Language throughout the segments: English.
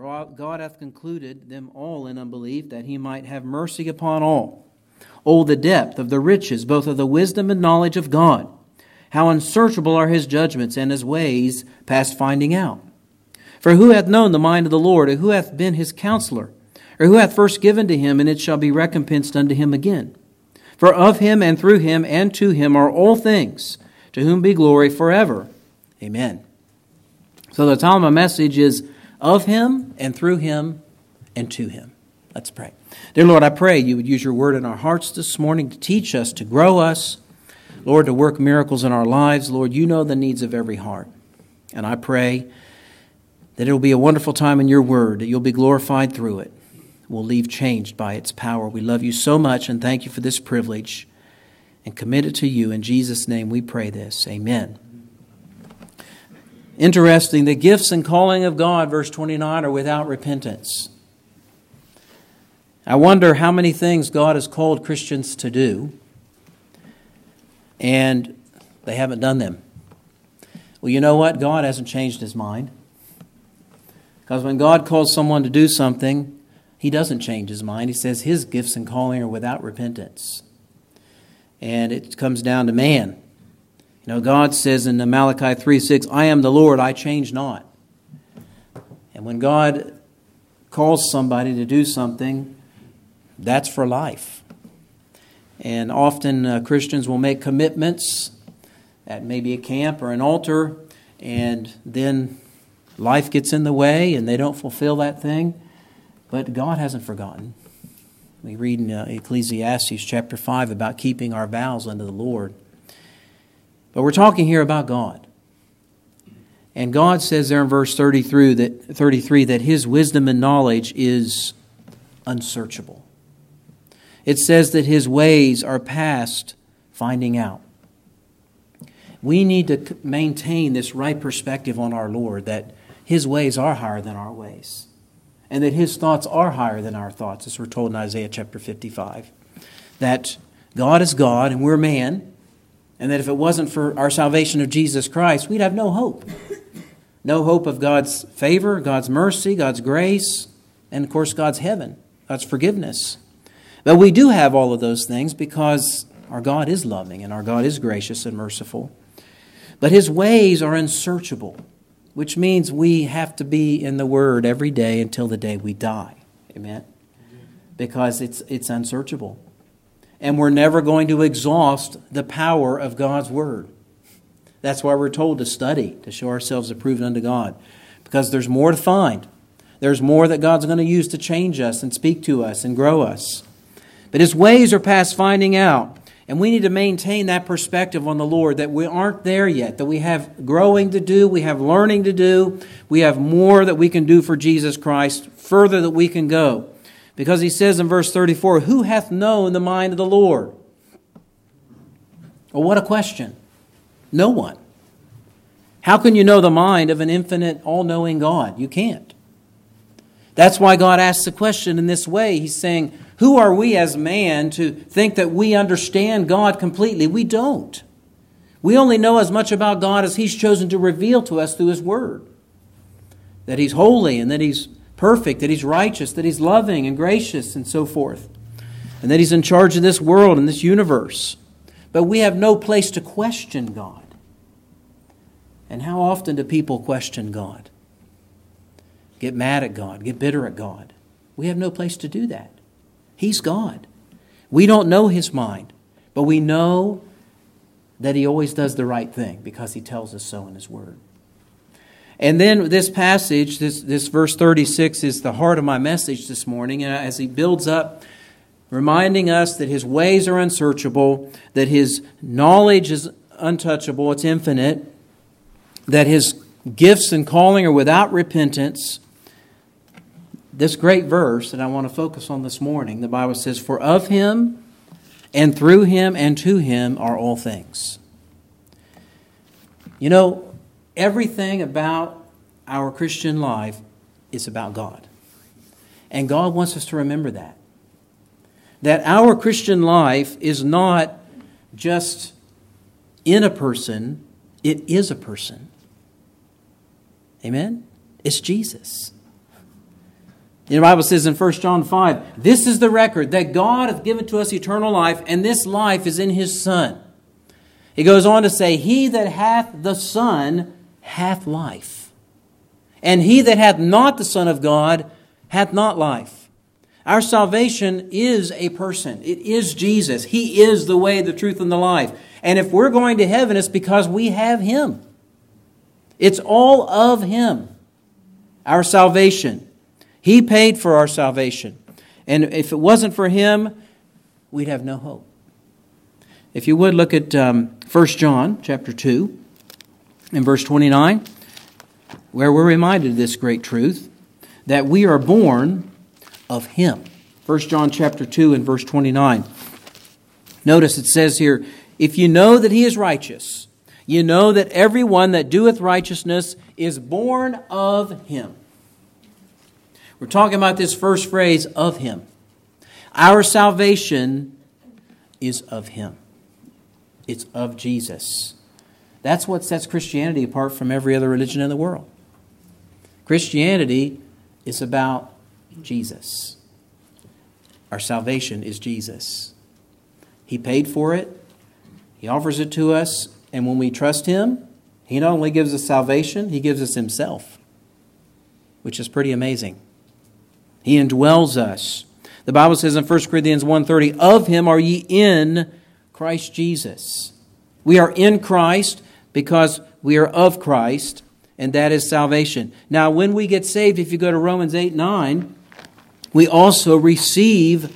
For God hath concluded them all in unbelief, that he might have mercy upon all. Oh, the depth of the riches, both of the wisdom and knowledge of God! How unsearchable are his judgments, and his ways past finding out! For who hath known the mind of the Lord, or who hath been his counselor? Or who hath first given to him, and it shall be recompensed unto him again? For of him, and through him, and to him are all things, to whom be glory forever. Amen. So the title of my message is of him, and through him, and to him. Let's pray. Dear Lord, I pray you would use your word in our hearts this morning to teach us, to grow us, Lord, to work miracles in our lives. Lord, you know the needs of every heart. And I pray that it will be a wonderful time in your word, that you'll be glorified through it. We'll leave changed by its power. We love you so much and thank you for this privilege and commit it to you. In Jesus' name we pray this. Amen. Interesting, the gifts and calling of God, verse 29, are without repentance. I wonder how many things God has called Christians to do, and they haven't done them. Well, you know what? God hasn't changed his mind. Because when God calls someone to do something, he doesn't change his mind. He says his gifts and calling are without repentance. And it comes down to man. You know, God says in Malachi 3:6, I am the Lord, I change not. And when God calls somebody to do something, that's for life. And often Christians will make commitments at maybe a camp or an altar, and then life gets in the way and they don't fulfill that thing. But God hasn't forgotten. We read in Ecclesiastes chapter 5 about keeping our vows unto the Lord. But we're talking here about God. And God says there in verse 33 that his wisdom and knowledge is unsearchable. It says that his ways are past finding out. We need to maintain this right perspective on our Lord, that his ways are higher than our ways, and that his thoughts are higher than our thoughts, as we're told in Isaiah chapter 55. That God is God and we're man, and that if it wasn't for our salvation of Jesus Christ, we'd have no hope. No hope of God's favor, God's mercy, God's grace, and of course God's heaven, God's forgiveness. But we do have all of those things because our God is loving and our God is gracious and merciful. But his ways are unsearchable, which means we have to be in the Word every day until the day we die. Amen? Because it's unsearchable. And we're never going to exhaust the power of God's Word. That's why we're told to study, to show ourselves approved unto God. Because there's more to find. There's more that God's going to use to change us and speak to us and grow us. But his ways are past finding out. And we need to maintain that perspective on the Lord, that we aren't there yet, that we have growing to do, we have learning to do, we have more that we can do for Jesus Christ, further that we can go. Because he says in verse 34, who hath known the mind of the Lord? Well, what a question. No one. How can you know the mind of an infinite, all-knowing God? You can't. That's why God asks the question in this way. He's saying, who are we as man to think that we understand God completely? We don't. We only know as much about God as he's chosen to reveal to us through his word. That he's holy and that he's perfect, that he's righteous, that he's loving and gracious and so forth. And that he's in charge of this world and this universe. But we have no place to question God. And how often do people question God? Get mad at God, get bitter at God. We have no place to do that. He's God. We don't know his mind, but we know that he always does the right thing because he tells us so in his word. And then this passage, this verse 36 is the heart of my message this morning. And as he builds up, reminding us that his ways are unsearchable, that his knowledge is untouchable, it's infinite, that his gifts and calling are without repentance. This great verse that I want to focus on this morning, the Bible says, for of him and through him and to him are all things. You know, everything about our Christian life is about God. And God wants us to remember that. That our Christian life is not just in a person, it is a person. Amen? It's Jesus. The Bible says in 1 John 5, this is the record, that God hath given to us eternal life, and this life is in His Son. He goes on to say, he that hath the Son hath life. And he that hath not the Son of God hath not life. Our salvation is a person. It is Jesus. He is the way, the truth, and the life. And if we're going to heaven, it's because we have Him. It's all of Him. Our salvation. He paid for our salvation. And if it wasn't for Him, we'd have no hope. If you would, look at 1 John chapter 2 and verse 29, where we're reminded of this great truth, that we are born of Him. 1 John chapter 2 and verse 29. Notice it says here, if you know that He is righteous, you know that every one that doeth righteousness is born of Him. We're talking about this first phrase, of Him. Our salvation is of Him. It's of Jesus. That's what sets Christianity apart from every other religion in the world. Christianity is about Jesus. Our salvation is Jesus. He paid for it. He offers it to us. And when we trust Him, He not only gives us salvation, He gives us Himself, which is pretty amazing. He indwells us. The Bible says in 1 Corinthians 1:30, of Him are ye in Christ Jesus. We are in Christ because we are of Christ, and that is salvation. Now, when we get saved, if you go to Romans 8:9, we also receive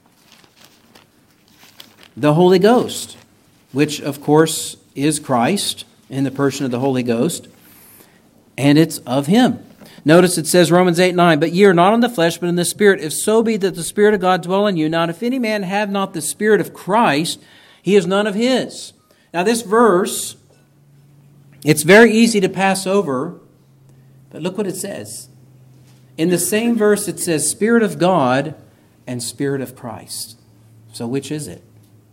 the Holy Ghost, which, of course, is Christ in the person of the Holy Ghost, and it's of Him. Notice it says, Romans 8:9, but ye are not in the flesh, but in the Spirit, if so be that the Spirit of God dwell in you. Now, if any man have not the Spirit of Christ, he is none of His. Now, this verse, it's very easy to pass over, but look what it says. In the same verse, it says Spirit of God and Spirit of Christ. So which is it?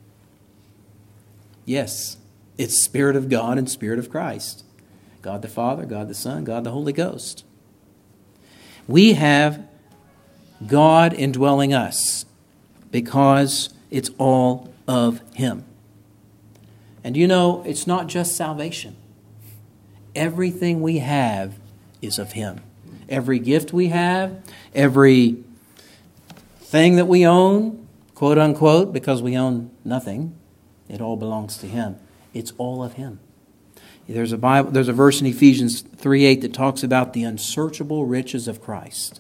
Yes, it's Spirit of God and Spirit of Christ. God the Father, God the Son, God the Holy Ghost. We have God indwelling us because it's all of Him. And you know, it's not just salvation. Everything we have is of Him. Every gift we have, every thing that we own, quote unquote, because we own nothing, it all belongs to Him. It's all of Him. There's a verse in Ephesians 3:8 that talks about the unsearchable riches of Christ.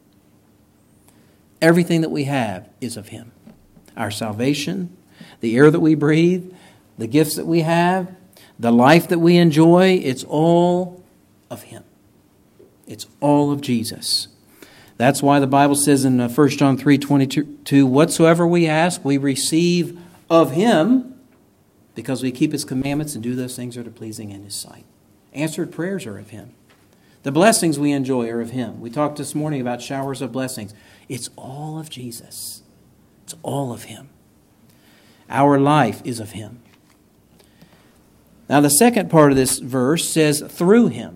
Everything that we have is of Him. Our salvation, the air that we breathe, the gifts that we have, the life that we enjoy, it's all of Him. It's all of Jesus. That's why the Bible says in 1 John 3:22, whatsoever we ask, we receive of Him, because we keep His commandments and do those things that are pleasing in His sight. Answered prayers are of Him. The blessings we enjoy are of Him. We talked this morning about showers of blessings. It's all of Jesus. It's all of Him. Our life is of Him. Now the second part of this verse says, through Him.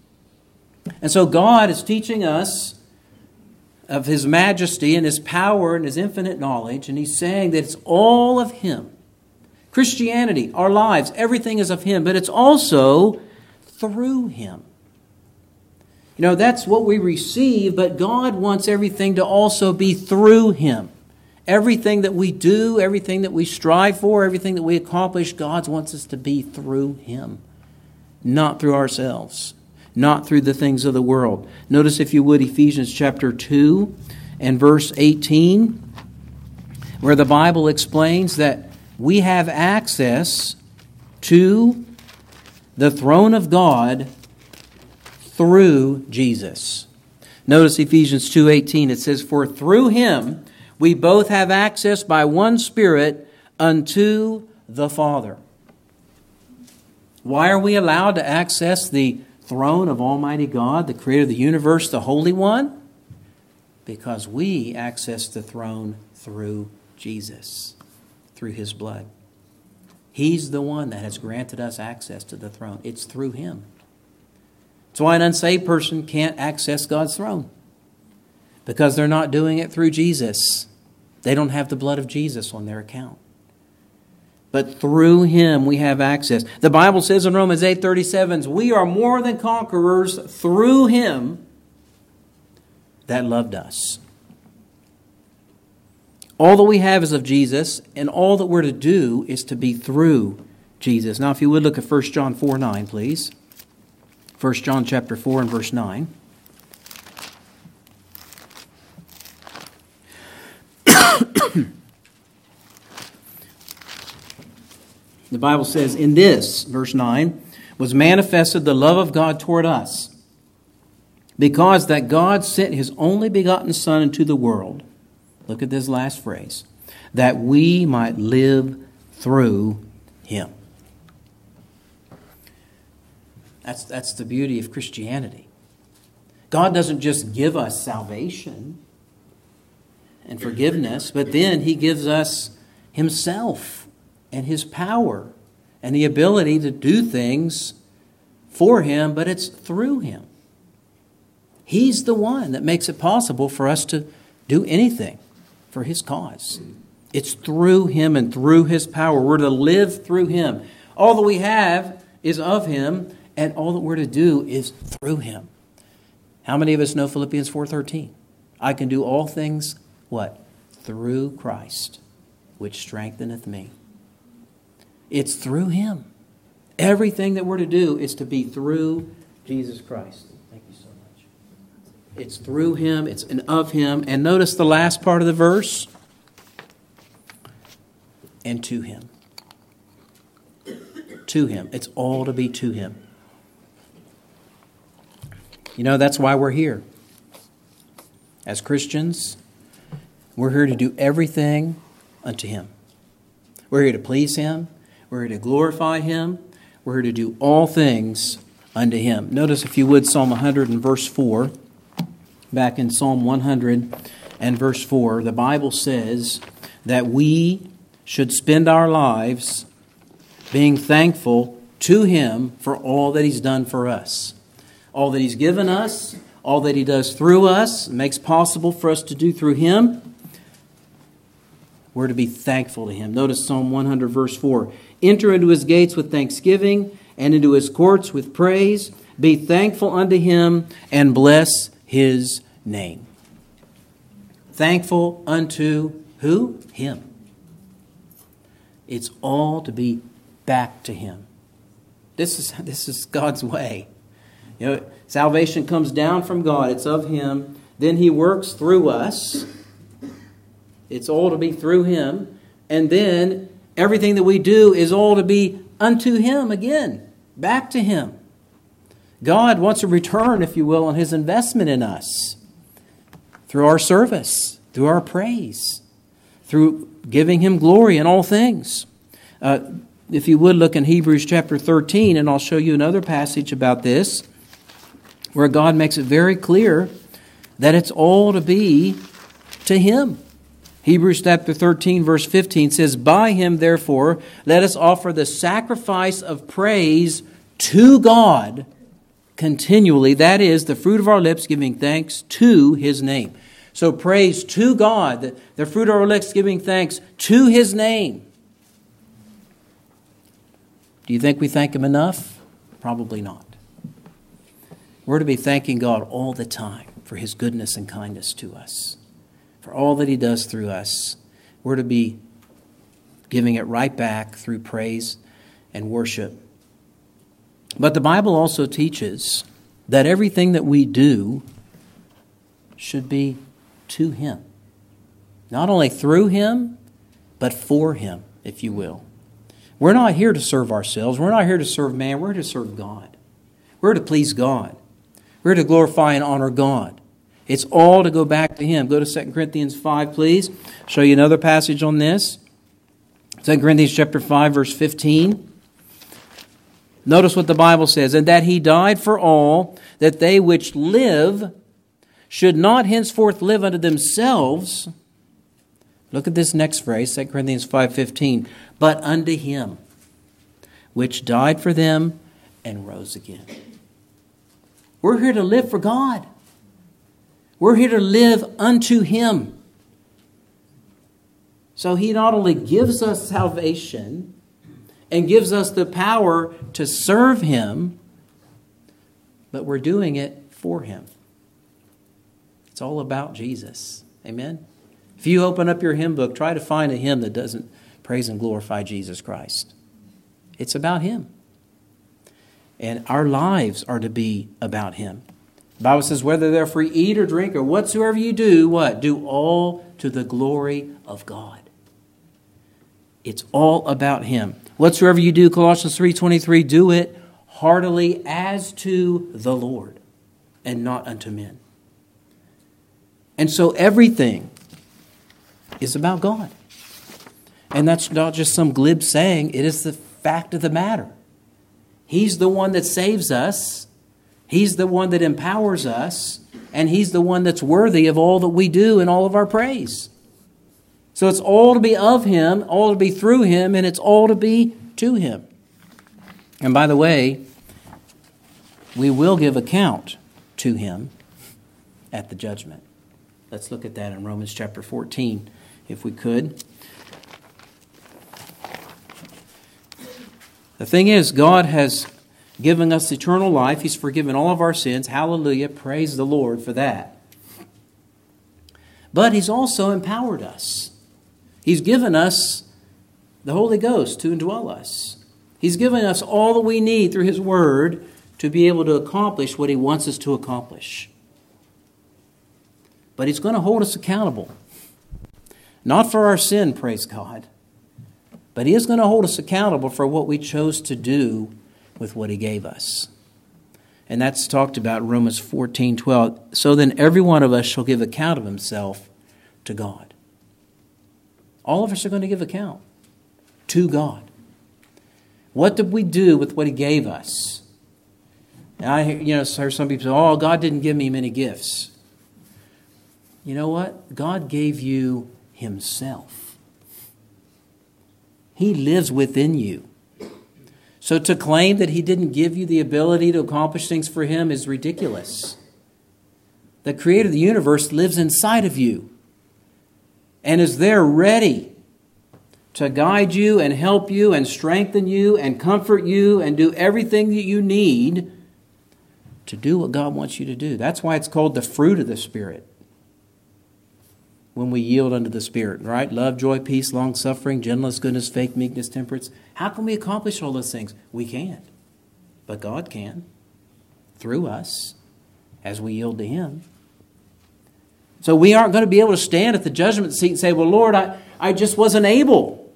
And so God is teaching us of His majesty and His power and His infinite knowledge, and He's saying that it's all of Him. Christianity, our lives, everything is of Him, but it's also through Him. You know, that's what we receive, but God wants everything to also be through Him. Everything that we do, everything that we strive for, everything that we accomplish, God wants us to be through Him, not through ourselves, not through the things of the world. Notice, if you would, Ephesians chapter 2 and verse 18, where the Bible explains that we have access to the throne of God through Jesus. Notice Ephesians 2:18. It says, for through Him we both have access by one Spirit unto the Father. Why are we allowed to access the throne of Almighty God, the Creator of the universe, the Holy One? Because we access the throne through Jesus, through His blood. He's the one that has granted us access to the throne. It's through Him. That's why an unsaved person can't access God's throne. because they're not doing it through Jesus. They don't have the blood of Jesus on their account. But through Him we have access. The Bible says in Romans 8:37, we are more than conquerors through Him that loved us. All that we have is of Jesus, and all that we're to do is to be through Jesus. Now, if you would look at 1 John 4:9, please. 1 John chapter 4 and verse 9. The Bible says, in this, verse 9, was manifested the love of God toward us, because that God sent His only begotten Son into the world. Look at this last phrase. That we might live through Him. That's the beauty of Christianity. God doesn't just give us salvation and forgiveness, but then He gives us Himself and His power and the ability to do things for Him, but it's through Him. He's the one that makes it possible for us to do anything for His cause. It's through Him and through His power. We're to live through Him. All that we have is of Him, and all that we're to do is through Him. How many of us know Philippians 4:13? I can do all things, what? Through Christ, which strengtheneth me. It's through Him. Everything that we're to do is to be through Jesus Christ. Thank you so much. It's through Him, it's of Him. And notice the last part of the verse. And to Him. To Him. It's all to be to Him. You know, that's why we're here. As Christians, we're here to do everything unto Him. We're here to please Him. We're here to glorify Him. We're here to do all things unto Him. Notice, if you would, Psalm 100 and verse 4. Back in Psalm 100 and verse 4, the Bible says that we should spend our lives being thankful to Him for all that He's done for us. All that He's given us, all that He does through us, makes possible for us to do through Him. We're to be thankful to Him. Notice Psalm 100 verse 4. Enter into His gates with thanksgiving and into His courts with praise. Be thankful unto Him and bless His name. Thankful unto who? Him. It's all to be back to Him. This is God's way. You know, salvation comes down from God. It's of Him. Then He works through us. It's all to be through Him. And then everything that we do is all to be unto Him again. Back to Him. God wants a return, if you will, on His investment in us. Through our service. Through our praise. Through giving Him glory in all things. If you would look in Hebrews chapter 13, and I'll show you another passage about this, where God makes it very clear that it's all to be to Him. Hebrews chapter 13 verse 15 says, by Him therefore let us offer the sacrifice of praise to God continually. That is the fruit of our lips giving thanks to His name. So praise to God, the fruit of our lips giving thanks to His name. Do you think we thank Him enough? Probably not. We're to be thanking God all the time for His goodness and kindness to us. For all that He does through us. We're to be giving it right back through praise and worship. But the Bible also teaches that everything that we do should be to Him. Not only through Him, but for Him, if you will. We're not here to serve ourselves. We're not here to serve man. We're here to serve God. We're to please God. We're to glorify and honor God. It's all to go back to Him. Go to 2 Corinthians 5, please. I'll show you another passage on this. 2 Corinthians chapter 5, verse 15. Notice what the Bible says. And that He died for all, that they which live should not henceforth live unto themselves. Look at this next phrase, 2 Corinthians 5:15. But unto Him, which died for them and rose again. We're here to live for God. We're here to live unto Him. So He not only gives us salvation and gives us the power to serve Him, but we're doing it for Him. It's all about Jesus. Amen? If you open up your hymn book, try to find a hymn that doesn't praise and glorify Jesus Christ. It's about Him. And our lives are to be about Him. The Bible says, whether therefore you eat or drink or whatsoever you do, what? Do all to the glory of God. It's all about Him. Whatsoever you do, Colossians 3:23, do it heartily as to the Lord and not unto men. And so everything is about God. And that's not just some glib saying. It is the fact of the matter. He's the one that saves us. He's the one that empowers us. And He's the one that's worthy of all that we do and all of our praise. So it's all to be of Him, all to be through Him, and it's all to be to Him. And by the way, we will give account to Him at the judgment. Let's look at that in Romans chapter 14, if we could. The thing is, God has given us eternal life. He's forgiven all of our sins. Hallelujah. Praise the Lord for that. But He's also empowered us. He's given us the Holy Ghost to indwell us. He's given us all that we need through His Word to be able to accomplish what He wants us to accomplish. But He's going to hold us accountable. Not for our sin, praise God. But He is going to hold us accountable for what we chose to do with what He gave us. And that's talked about in Romans 14:12. So then every one of us shall give account of himself to God. All of us are going to give account to God. What did we do with what He gave us? And I heard some people say, oh, God didn't give me many gifts. You know what? God gave you Himself. He lives within you. So to claim that He didn't give you the ability to accomplish things for Him is ridiculous. The Creator of the universe lives inside of you and is there ready to guide you and help you and strengthen you and comfort you and do everything that you need to do what God wants you to do. That's why it's called the fruit of the Spirit. When we yield unto the Spirit, right? Love, joy, peace, long-suffering, gentleness, goodness, faith, meekness, temperance. How can we accomplish all those things? We can't. But God can. Through us, as we yield to Him. So we aren't going to be able to stand at the judgment seat and say, well, Lord, I just wasn't able.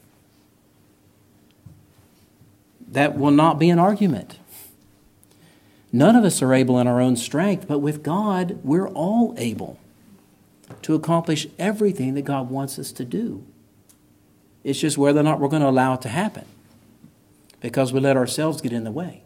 That will not be an argument. None of us are able in our own strength, but with God, we're all able to accomplish everything that God wants us to do. It's just whether or not we're going to allow it to happen, because we let ourselves get in the way.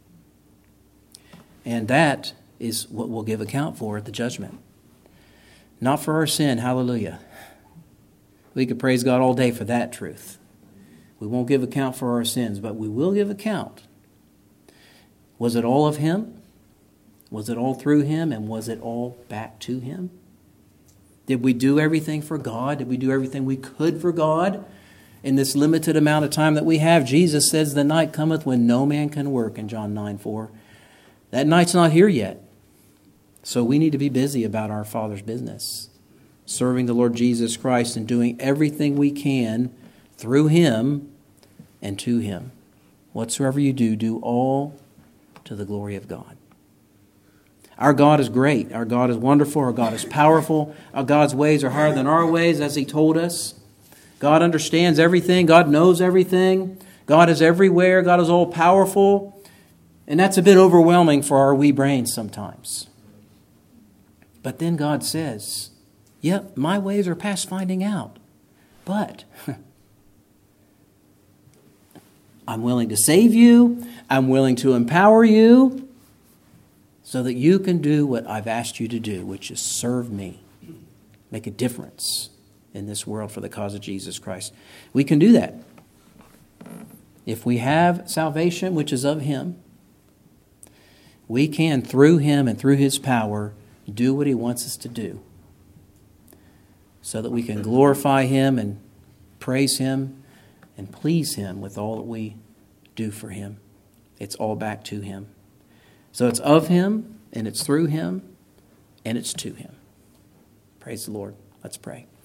And that is what we'll give account for at the judgment. Not for our sin, hallelujah. We could praise God all day for that truth. We won't give account for our sins, but we will give account. Was it all of Him? Was it all through Him? And was it all back to Him? Did we do everything for God? Did we do everything we could for God in this limited amount of time that we have? Jesus says the night cometh when no man can work in John 9:4. That night's not here yet. So we need to be busy about our Father's business, serving the Lord Jesus Christ and doing everything we can through Him and to Him. Whatsoever you do, do all to the glory of God. Our God is great. Our God is wonderful. Our God is powerful. Our God's ways are higher than our ways, as He told us. God understands everything. God knows everything. God is everywhere. God is all powerful. And that's a bit overwhelming for our wee brains sometimes. But then God says, yep, my ways are past finding out. But I'm willing to save you. I'm willing to empower you so that you can do what I've asked you to do, which is serve me. Make a difference in this world for the cause of Jesus Christ. We can do that. If we have salvation, which is of Him, we can, through Him and through His power, do what He wants us to do so that we can glorify Him and praise Him and please Him with all that we do for Him. It's all back to Him. So it's of Him, and it's through Him, and it's to Him. Praise the Lord. Let's pray.